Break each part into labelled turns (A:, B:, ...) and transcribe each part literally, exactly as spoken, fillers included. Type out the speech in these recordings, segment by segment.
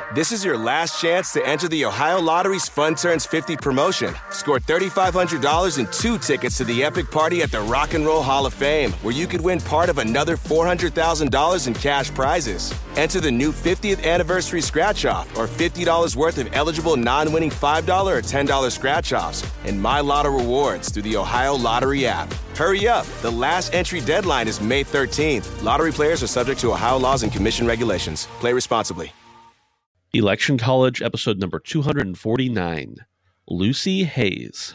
A: This is your last chance to enter the Ohio Lottery's Fun Turns fifty promotion. Score three thousand five hundred dollars and two tickets to the epic party at the Rock and Roll Hall of Fame, where you could win part of another four hundred thousand dollars in cash prizes. Enter the new fiftieth anniversary scratch-off or fifty dollars worth of eligible non-winning five dollars or ten dollars scratch-offs and My Lotto rewards through the Ohio Lottery app. Hurry up. The last entry deadline is May thirteenth. Lottery players are subject to Ohio laws and commission regulations. Play responsibly.
B: Election College, episode number two hundred forty-nine, Lucy Hayes.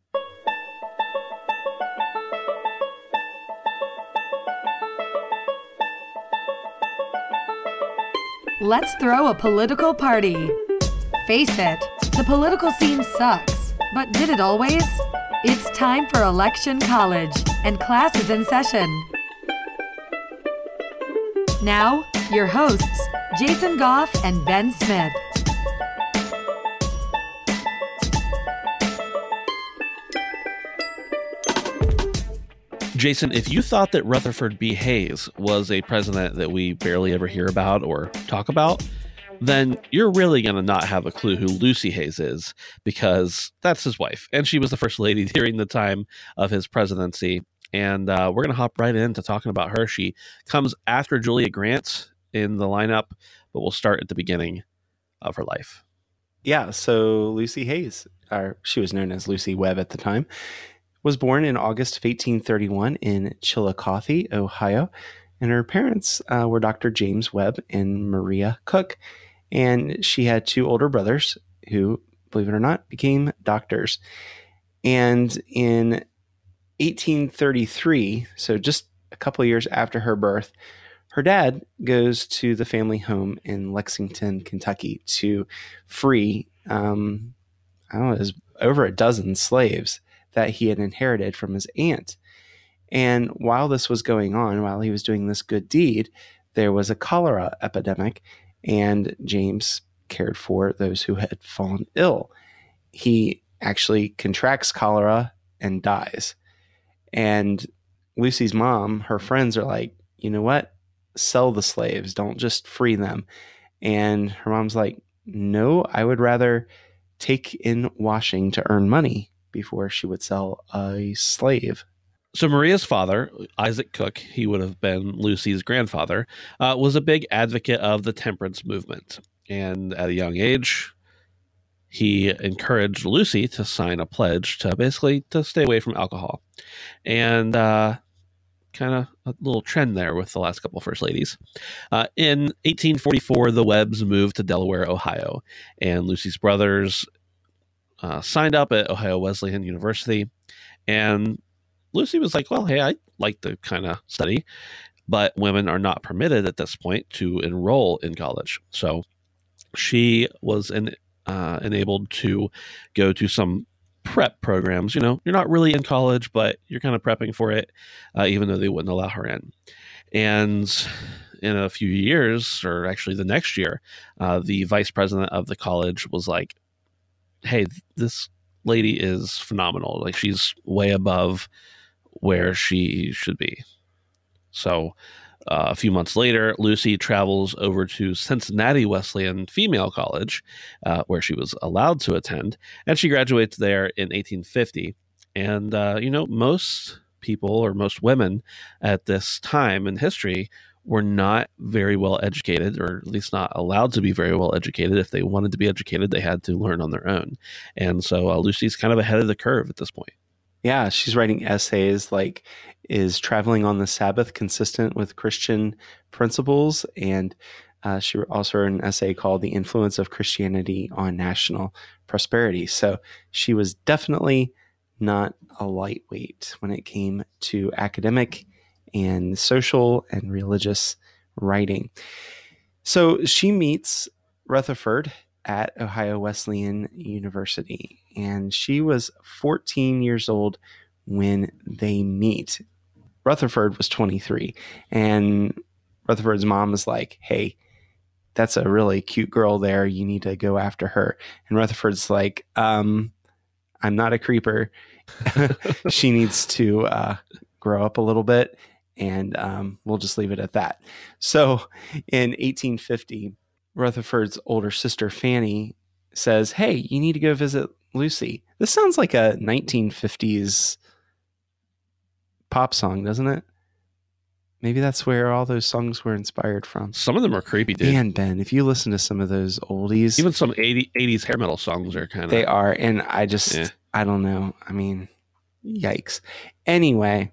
C: Let's throw a political party. Face it, the political scene sucks, but did it always? It's time for Election College, and class is in session. Now, your hosts, Jason Goff and Ben Smith.
B: Jason, if you thought that Rutherford B. Hayes was a president that we barely ever hear about or talk about, then you're really going to not have a clue who Lucy Hayes is, because that's his wife, and she was the first lady during the time of his presidency. And uh, we're going to hop right into talking about her. She comes after Julia Grant in the lineup, but we'll start at the beginning of her life.
D: Yeah, so Lucy Hayes, or she was known as Lucy Webb at the time, was born in August of eighteen thirty-one in Chillicothe, Ohio, and her parents uh, were Doctor James Webb and Maria Cook, and she had two older brothers who, believe it or not, became doctors. And in eighteen thirty-three, so just a couple of years after her birth, her dad goes to the family home in Lexington, Kentucky to free, um, I don't know, it was over a dozen slaves that he had inherited from his aunt. And while this was going on, while he was doing this good deed, there was a cholera epidemic, and James cared for those who had fallen ill. He actually contracts cholera and dies. And Lucy's mom, her friends are like, you know what? Sell the slaves. Don't just free them. And her mom's like, no, I would rather take in washing to earn money before she would sell a slave.
B: So Maria's father, Isaac Cook, he would have been Lucy's grandfather, uh, was a big advocate of the temperance movement. And at a young age, he encouraged Lucy to sign a pledge to basically to stay away from alcohol. And uh, kind of a little trend there with the last couple of first ladies. Uh, in eighteen forty-four, the Webbs moved to Delaware, Ohio, and Lucy's brothers uh, signed up at Ohio Wesleyan University. And Lucy was like, well, hey, I like to kind of study, but women are not permitted at this point to enroll in college. So she was in, uh, enabled to go to some prep programs. You know, you're not really in college, but you're kind of prepping for it, uh, even though they wouldn't allow her in. And in a few years, or actually the next year, uh, the vice president of the college was like, hey, this lady is phenomenal. Like, she's way above where she should be. So uh, a few months later, Lucy travels over to Cincinnati Wesleyan Female College, uh, where she was allowed to attend, and she graduates there in eighteen fifty. And, uh, you know, most people, or most women at this time in history, were not very well educated, or at least not allowed to be very well educated. If they wanted to be educated, they had to learn on their own. And so uh, Lucy's kind of ahead of the curve at this point.
D: Yeah, she's writing essays like, is traveling on the Sabbath consistent with Christian principles? And uh, she also wrote an essay called The Influence of Christianity on National Prosperity. So she was definitely not a lightweight when it came to academic and social and religious writing. So she meets Rutherford at Ohio Wesleyan University, and she was fourteen years old when they meet. Rutherford was twenty-three, and Rutherford's mom is like, hey, that's a really cute girl there. You need to go after her. And Rutherford's like, um, I'm not a creeper. She needs to uh, grow up a little bit, and um, we'll just leave it at that. So in eighteen fifty, Rutherford's older sister, Fanny, says, hey, you need to go visit Lucy. This sounds like a nineteen fifties pop song, doesn't it? Maybe that's where all those songs were inspired from.
B: Some of them are creepy, dude.
D: Man, Ben, if you listen to some of those oldies.
B: Even some eighties hair metal songs are kind of.
D: They are. And I just,
B: Yeah.
D: I don't know. I mean, yikes. Anyway,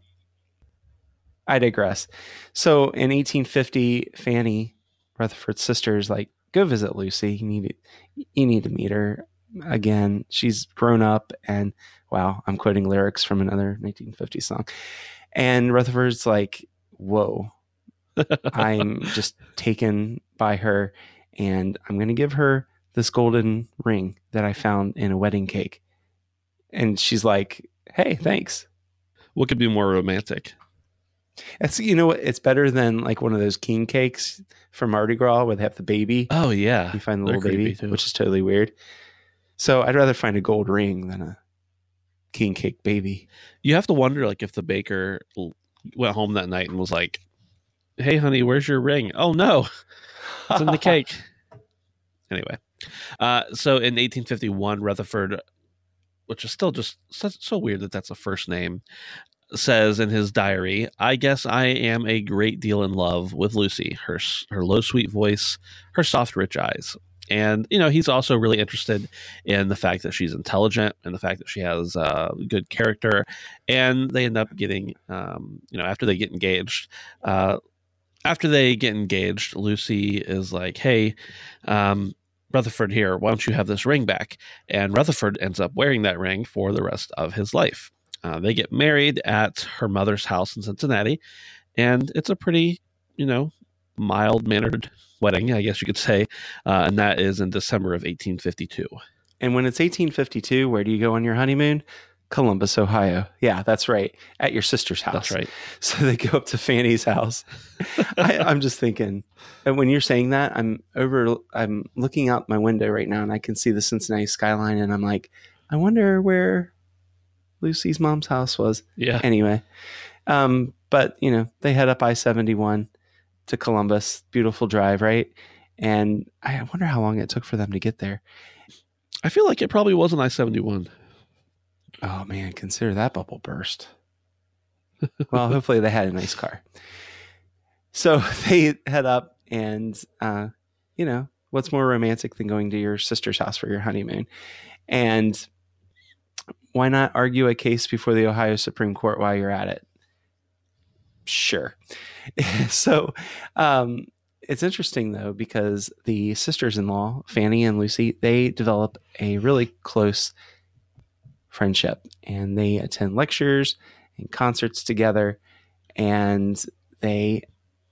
D: I digress. So in eighteen fifty, Fanny, Rutherford's sister, is like, go visit Lucy. You need to, you need to meet her again. She's grown up, and wow, I'm quoting lyrics from another nineteen fifties song. And Rutherford's like, whoa, I'm just taken by her, and I'm going to give her this golden ring that I found in a wedding cake. And she's like, hey, thanks.
B: What could be more romantic?
D: It's, you know what? It's better than like one of those king cakes from Mardi Gras where they have the baby.
B: Oh, yeah.
D: You find the
B: They're
D: little baby,
B: creepy, too.
D: which is totally weird. So I'd rather find a gold ring than a king cake baby.
B: You have to wonder, like, if the baker l- went home that night and was like, hey, honey, where's your ring? Oh, no, it's in the cake. Anyway, uh, so in eighteen fifty-one, Rutherford, which is still just so, so weird that that's a first name, says in his diary, I guess I am a great deal in love with Lucy, her her low, sweet voice, her soft, rich eyes. And, you know, he's also really interested in the fact that she's intelligent and the fact that she has uh, good character. And they end up getting, um, you know, after they get engaged, uh, after they get engaged, Lucy is like, hey, um, Rutherford here, why don't you have this ring back? And Rutherford ends up wearing that ring for the rest of his life. Uh, they get married at her mother's house in Cincinnati, and it's a pretty, you know, mild-mannered wedding, I guess you could say, uh, and that is in December of eighteen fifty-two.
D: And when it's eighteen fifty-two, where do you go on your honeymoon? Columbus, Ohio. Yeah, that's right. At your sister's house.
B: That's right.
D: So they go up to Fanny's house. I, I'm just thinking, and when you're saying that, I'm over, I'm looking out my window right now, and I can see the Cincinnati skyline, and I'm like, I wonder where Lucy's mom's house was.
B: Yeah.
D: Anyway, um, but you know, they head up I seventy-one to Columbus. Beautiful drive, right? And I wonder how long it took for them to get there.
B: I feel like it probably was an I seventy-one.
D: Oh man, consider that bubble burst. Well, hopefully they had a nice car. So they head up, and uh, you know, what's more romantic than going to your sister's house for your honeymoon? And why not argue a case before the Ohio Supreme Court while you're at it? Sure. So um, it's interesting, though, because the sisters-in-law, Fanny and Lucy, they develop a really close friendship, and they attend lectures and concerts together, and they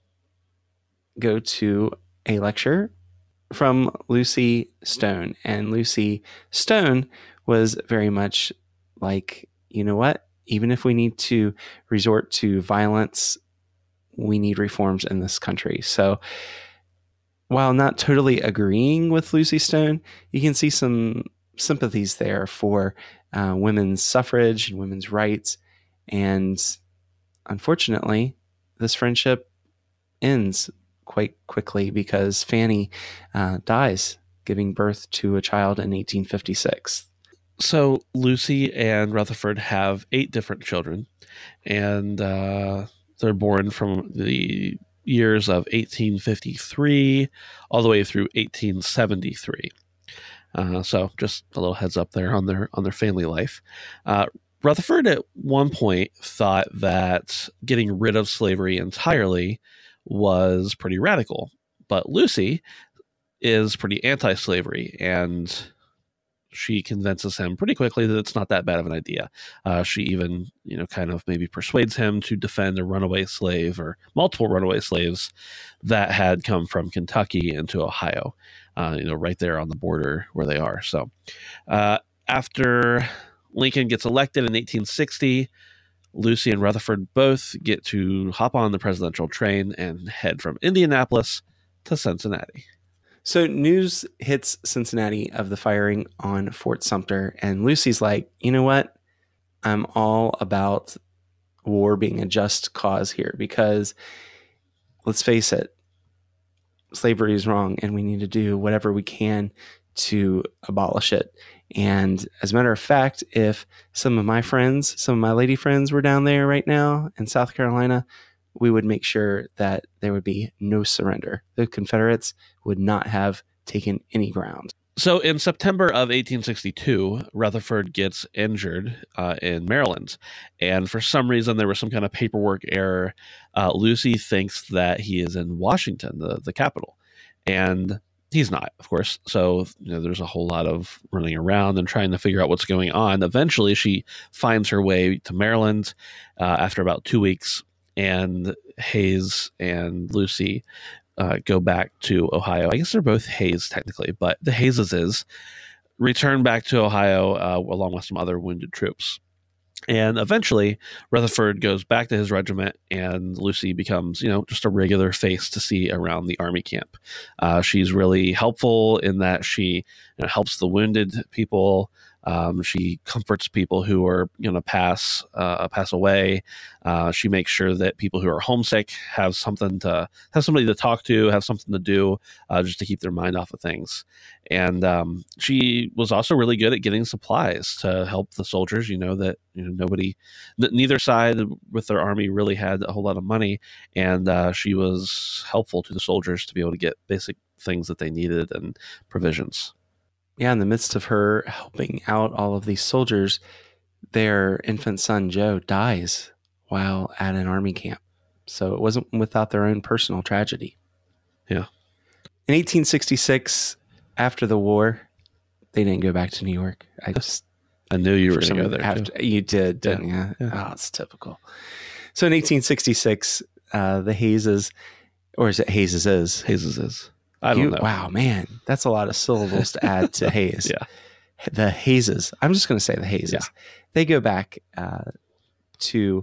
D: go to a lecture from Lucy Stone. And Lucy Stone was very much like, you know what? Even if we need to resort to violence, we need reforms in this country. So while not totally agreeing with Lucy Stone, you can see some sympathies there for uh, women's suffrage and women's rights. And unfortunately, this friendship ends quite quickly because Fanny uh, dies, giving birth to a child in eighteen fifty-six.
B: So Lucy and Rutherford have eight different children, and uh, they're born from the years of eighteen fifty-three all the way through eighteen seventy-three. Uh, so just a little heads up there on their on their family life. Uh, Rutherford at one point thought that getting rid of slavery entirely was pretty radical, but Lucy is pretty anti-slavery, and she convinces him pretty quickly that it's not that bad of an idea. Uh, she even, you know, kind of maybe persuades him to defend a runaway slave or multiple runaway slaves that had come from Kentucky into Ohio, uh, you know, right there on the border where they are. So uh, after Lincoln gets elected in eighteen sixty, Lucy and Rutherford both get to hop on the presidential train and head from Indianapolis to Cincinnati.
D: So news hits Cincinnati of the firing on Fort Sumter, and Lucy's like, you know what? I'm all about war being a just cause here, because let's face it, slavery is wrong and we need to do whatever we can to abolish it. And as a matter of fact, if some of my friends, some of my lady friends were down there right now in South Carolina, we would make sure that there would be no surrender. The Confederates would not have taken any ground.
B: So in September of eighteen sixty-two, Rutherford gets injured uh, in Maryland. And for some reason, there was some kind of paperwork error. Uh, Lucy thinks that he is in Washington, the, the capital. And he's not, of course. So you know, there's a whole lot of running around and trying to figure out what's going on. Eventually, she finds her way to Maryland uh, after about two weeks. And Hayes and Lucy Uh, go back to Ohio. I guess they're both Hayes technically, but the Hayeses is return back to Ohio uh, along with some other wounded troops. And eventually, Rutherford goes back to his regiment, and Lucy becomes, you know, just a regular face to see around the army camp. Uh, she's really helpful in that she you know, helps the wounded people. Um, she comforts people who are going to pass uh, pass away. Uh, she makes sure that people who are homesick have something to have somebody to talk to, have something to do, uh, just to keep their mind off of things. And um, she was also really good at getting supplies to help the soldiers. You know that you know nobody, n- neither side with their army really had a whole lot of money, and uh, she was helpful to the soldiers to be able to get basic things that they needed and provisions.
D: Yeah, in the midst of her helping out all of these soldiers, their infant son, Joe, dies while at an army camp. So it wasn't without their own personal tragedy.
B: Yeah.
D: In eighteen sixty-six, after the war, they didn't go back to New York. I just...
B: I knew you were
D: for
B: going to
D: some
B: go there.
D: after,
B: too.
D: You did, didn't
B: Yeah.
D: you?
B: Yeah.
D: Oh, it's typical. So in eighteen sixty-six, uh, the Hayeses, or is it Hayeses?
B: Hayeses is. I don't
D: You-
B: know.
D: Wow, man, that's a lot of syllables to add to Hayes.
B: Yeah.
D: The Hayeses. I'm just going to say the Hayeses.
B: Yeah.
D: They go back uh, to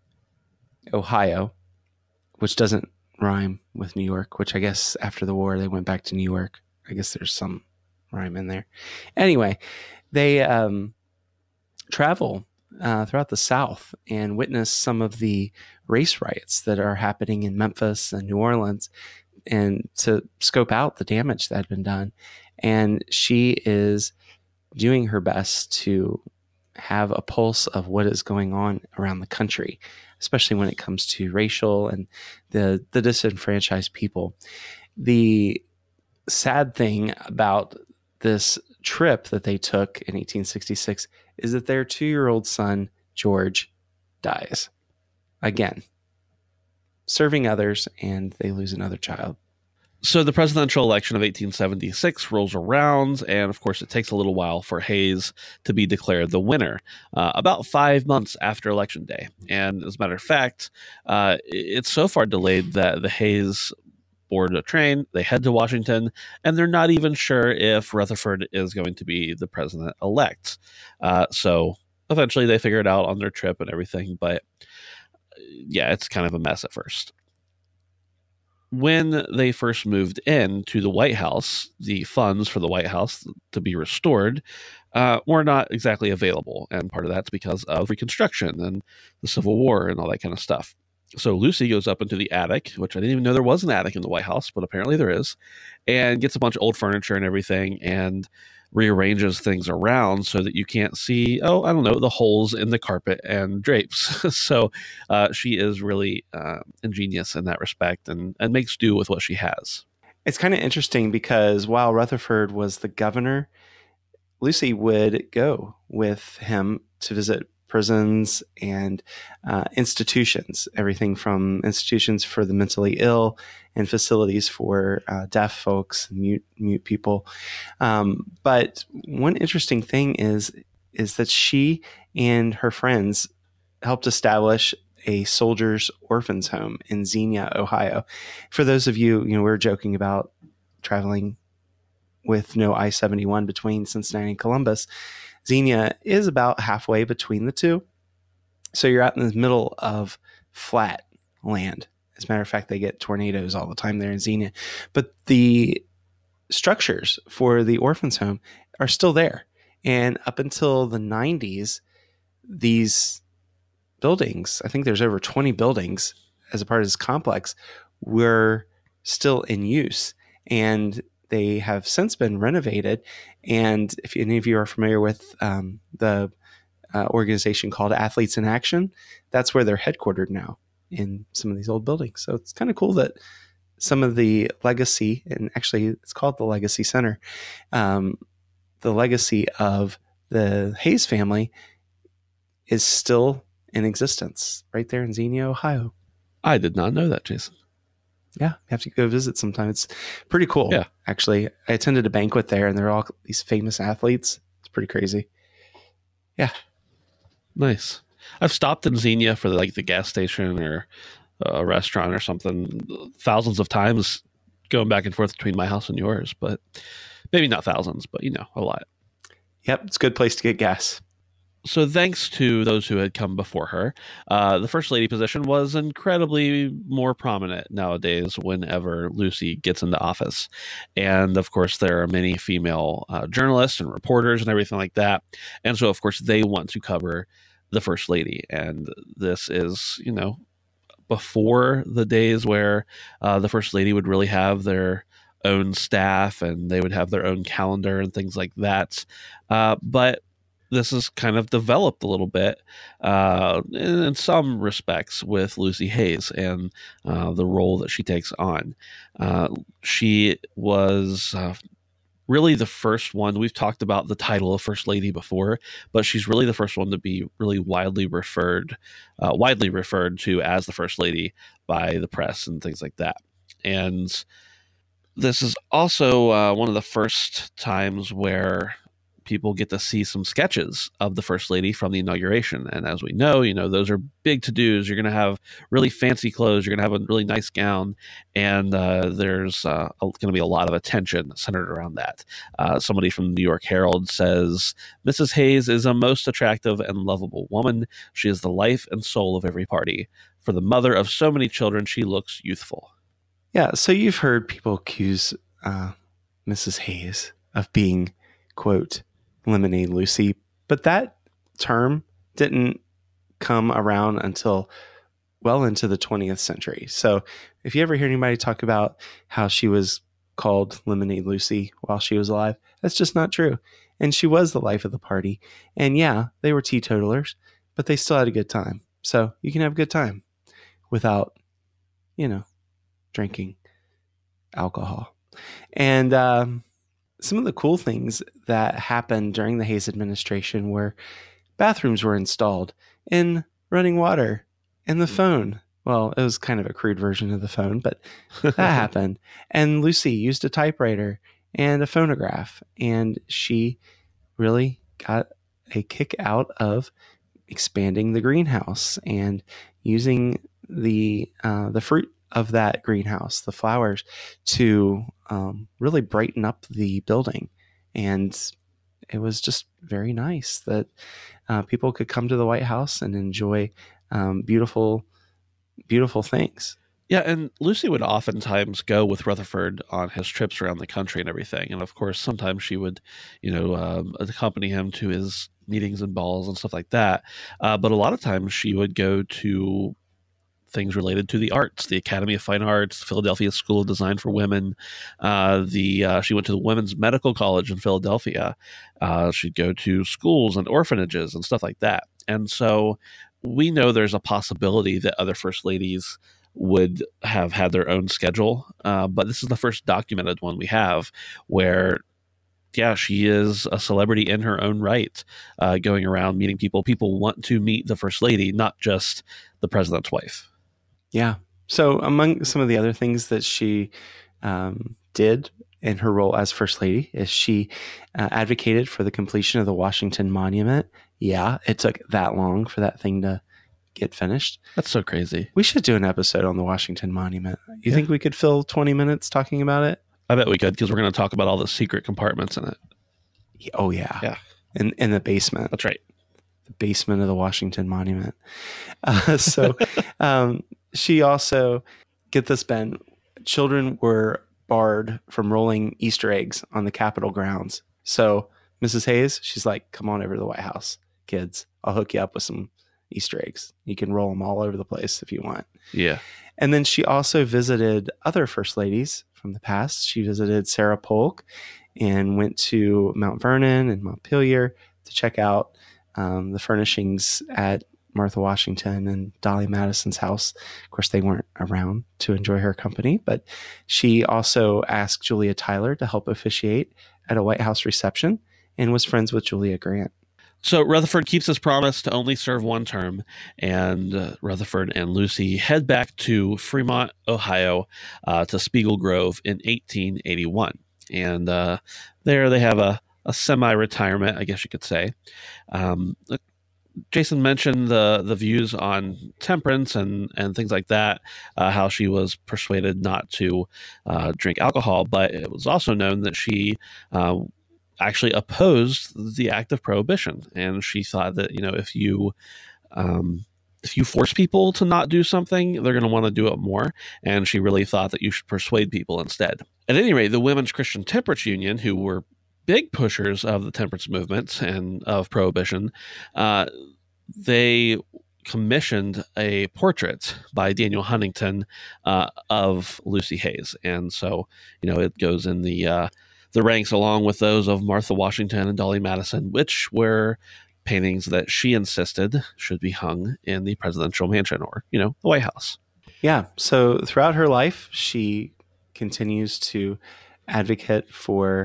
D: Ohio, which doesn't rhyme with New York, which I guess after the war they went back to New York. I guess there's some rhyme in there. Anyway, they um, travel uh, throughout the South and witness some of the race riots that are happening in Memphis and New Orleans, and to scope out the damage that had been done. And she is doing her best to have a pulse of what is going on around the country, especially when it comes to racial and the, the disenfranchised people. The sad thing about this trip that they took in eighteen sixty-six is that their two-year-old son, George, dies again, serving others, and they lose another child.
B: So the presidential election of eighteen seventy-six rolls around, and of course it takes a little while for Hayes to be declared the winner, uh, about five months after Election Day. And as a matter of fact, uh, it's so far delayed that the Hayes board a train, they head to Washington, and they're not even sure if Rutherford is going to be the president-elect. Uh, so eventually they figure it out on their trip and everything, but yeah, it's kind of a mess at first. When they first moved in to the White House, the funds for the White House to be restored uh, were not exactly available. And part of that's because of Reconstruction and the Civil War and all that kind of stuff. So Lucy goes up into the attic, which I didn't even know there was an attic in the White House, but apparently there is, and gets a bunch of old furniture and everything and rearranges things around so that you can't see, oh, I don't know, the holes in the carpet and drapes. so uh, she is really uh, ingenious in that respect and, and makes do with what she has.
D: It's kind of interesting because while Rutherford was the governor, Lucy would go with him to visit prisons and uh, institutions, everything from institutions for the mentally ill and facilities for uh, deaf folks, mute mute people. Um, but one interesting thing is is that she and her friends helped establish a soldiers' orphans home in Xenia, Ohio. For those of you, you know, we were joking about traveling with no I seventy-one between Cincinnati and Columbus. Xenia is about halfway between the two. So you're out in the middle of flat land. As a matter of fact, they get tornadoes all the time there in Xenia. But the structures for the orphans home are still there. And up until the nineties, these buildings, I think there's over twenty buildings as a part of this complex, were still in use, and they have since been renovated. And if any of you are familiar with um, the uh, organization called Athletes in Action, that's where they're headquartered now, in some of these old buildings. So it's kind of cool that some of the legacy, and actually it's called the Legacy Center, um, the legacy of the Hayes family is still in existence right there in Xenia, Ohio.
B: I did not know that, Jason.
D: Yeah, you have to go visit sometime. It's pretty cool.
B: Yeah.
D: Actually, I attended a banquet there, and they're all these famous athletes. It's pretty crazy. Yeah.
B: Nice. I've stopped in Xenia for like the gas station or a restaurant or something thousands of times, going back and forth between my house and yours, but maybe not thousands, but you know, a lot.
D: Yep, it's a good place to get gas.
B: So thanks to those who had come before her, uh, the First Lady position was incredibly more prominent nowadays whenever Lucy gets into office. And of course, there are many female uh, journalists and reporters and everything like that. And so, of course, they want to cover the First Lady. And this is, you know, before the days where uh, the First Lady would really have their own staff and they would have their own calendar and things like that. Uh, but this has kind of developed a little bit uh, in, in some respects with Lucy Hayes and uh, the role that she takes on. Uh, she was uh, really the first one. We've talked about the title of First Lady before, but she's really the first one to be really widely referred, uh, widely referred to as the First Lady by the press and things like that. And this is also uh, one of the first times where people get to see some sketches of the First Lady from the inauguration. And as we know, you know, those are big to-dos. You're going to have really fancy clothes. You're going to have a really nice gown. And uh, there's uh, going to be a lot of attention centered around that. Uh, somebody from the New York Herald says, Missus Hayes is a most attractive and lovable woman. She is the life and soul of every party. For the mother of so many children, she looks youthful.
D: Yeah, so you've heard people accuse uh, Missus Hayes of being, quote, Lemonade Lucy, but that term didn't come around until well into the twentieth century. So if you ever hear anybody talk about how she was called Lemonade Lucy while she was alive, that's just not true. And she was the life of the party. And yeah, they were teetotalers, but they still had a good time. So you can have a good time without, you know, drinking alcohol. And um some of the cool things that happened during the Hayes administration were bathrooms were installed and running water and the phone. Well, it was kind of a crude version of the phone, but that happened. And Lucy used a typewriter and a phonograph, and she really got a kick out of expanding the greenhouse and using the uh, the fruit of that greenhouse, the flowers, to um, really brighten up the building. And it was just very nice that uh, people could come to the White House and enjoy um, beautiful, beautiful things.
B: Yeah, and Lucy would oftentimes go with Rutherford on his trips around the country and everything. And of course, sometimes she would, you know, um, accompany him to his meetings and balls and stuff like that. Uh, but a lot of times she would go to things related to the arts, the Academy of Fine Arts, Philadelphia School of Design for Women. Uh, the uh, she went to the Women's Medical College in Philadelphia. Uh, she'd go to schools and orphanages and stuff like that. And so we know there's a possibility that other First Ladies would have had their own schedule. Uh, but this is the first documented one we have where, yeah, she is a celebrity in her own right, uh, going around meeting people. People want to meet the First Lady, not just the president's wife.
D: Yeah. So among some of the other things that she um, did in her role as First Lady is she uh, advocated for the completion of the Washington Monument. Yeah, it took that long for that thing to get finished.
B: That's so crazy.
D: We should do an episode on the Washington Monument. You
B: Yeah.
D: think we could fill twenty minutes talking about it?
B: I bet we could, because we're going to talk about all the secret compartments in it.
D: Oh, yeah.
B: Yeah.
D: In, in the basement.
B: That's right.
D: The basement of the Washington Monument. Uh, so um, she also, get this, Ben, children were barred from rolling Easter eggs on the Capitol grounds. So Missus Hayes, she's like, come on over to the White House, kids. I'll hook you up with some, Easter eggs. You can roll them all over the place if you want.
B: Yeah.
D: And then she also visited other first ladies from the past. She visited Sarah Polk and went to Mount Vernon and Montpelier to check out um, the furnishings at Martha Washington and Dolly Madison's house. Of course, they weren't around to enjoy her company, but she also asked Julia Tyler to help officiate at a White House reception and was friends with Julia Grant.
B: So Rutherford keeps his promise to only serve one term, and uh, Rutherford and Lucy head back to Fremont, Ohio, uh, to Spiegel Grove in eighteen eighty-one. And uh, there they have a, a semi-retirement, I guess you could say. Um, Jason mentioned the the views on temperance and, and things like that, uh, how she was persuaded not to uh, drink alcohol, but it was also known that she uh, actually opposed the act of prohibition, and she thought that, you know, if you um, if you force people to not do something, they're going to want to do it more, and she really thought that you should persuade people instead. At any rate, the Women's Christian Temperance Union, who were big pushers of the temperance movement and of prohibition, uh, they commissioned a portrait by Daniel Huntington uh, of Lucy Hayes, and so, you know, it goes in the uh, the ranks along with those of Martha Washington and Dolly Madison, which were paintings that she insisted should be hung in the presidential mansion, or, you know, the White House.
D: Yeah. So throughout her life, she continues to advocate for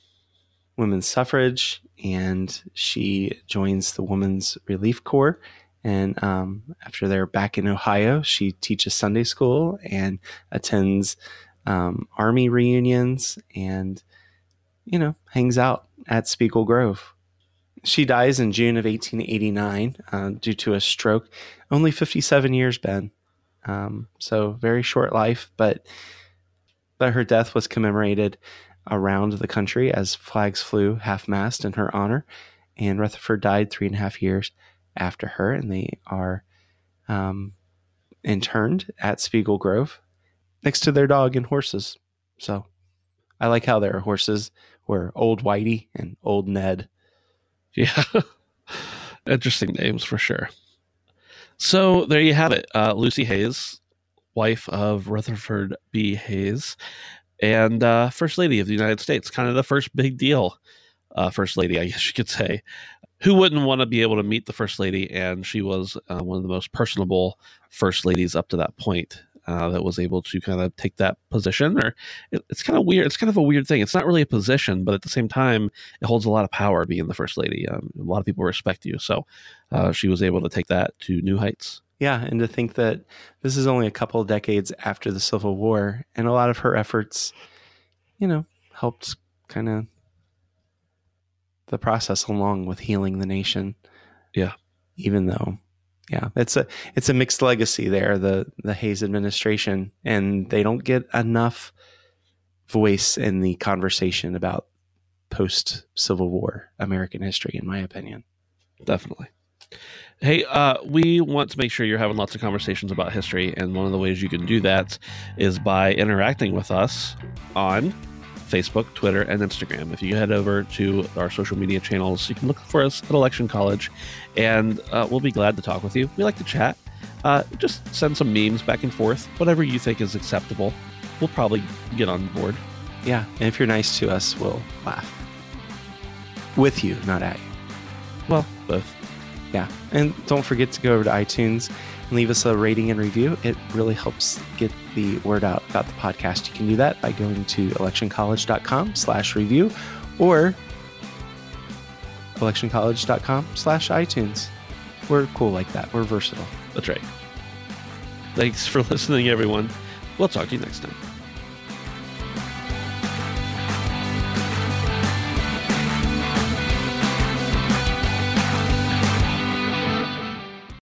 D: women's suffrage, and she joins the Women's Relief Corps. And um, after they're back in Ohio, she teaches Sunday school and attends um, Army reunions and, you know, hangs out at Spiegel Grove. She dies in June of eighteen eighty-nine uh, due to a stroke. Only fifty-seven years, Ben. Um, so very short life, but but her death was commemorated around the country as flags flew half-mast in her honor. And Rutherford died three and a half years after her, and they are um, interned at Spiegel Grove next to their dog and horses. So I like how their horses were Old Whitey and Old Ned.
B: Yeah. Interesting names for sure. So there you have it. Uh, Lucy Hayes, wife of Rutherford B. Hayes, and uh, First Lady of the United States. Kind of the first big deal uh, First Lady, I guess you could say. Who wouldn't want to be able to meet the First Lady? And she was uh, one of the most personable First Ladies up to that point. Uh, that was able to kind of take that position. Or it, it's kind of weird. It's kind of a weird thing. It's not really a position, but at the same time, it holds a lot of power being the First Lady. Um, a lot of people respect you. So uh, she was able to take that to new heights.
D: Yeah, and to think that this is only a couple of decades after the Civil War, and a lot of her efforts, you know, helped kind of the process along with healing the nation.
B: Yeah.
D: Even though, yeah, it's a it's a mixed legacy there, the the Hayes administration, and they don't get enough voice in the conversation about post-Civil War American history, in my opinion.
B: Definitely. Hey, uh, we want to make sure you're having lots of conversations about history, and one of the ways you can do that is by interacting with us on Facebook, Twitter, and Instagram. If you head over to our social media channels, you can look for us at Election College, and uh, we'll be glad to talk with you. We like to chat. Uh, just send some memes back and forth, whatever you think is acceptable. We'll probably get on board.
D: Yeah, and if you're nice to us, we'll laugh. With you, not at you.
B: Well, both.
D: Yeah, and don't forget to go over to iTunes and leave us a rating and review. It really helps get the word out about the podcast. You can do that by going to electioncollege.com slash review or electioncollege.com slash iTunes. We're cool like that. We're versatile.
B: That's right. Thanks for listening, everyone. We'll talk to you next time.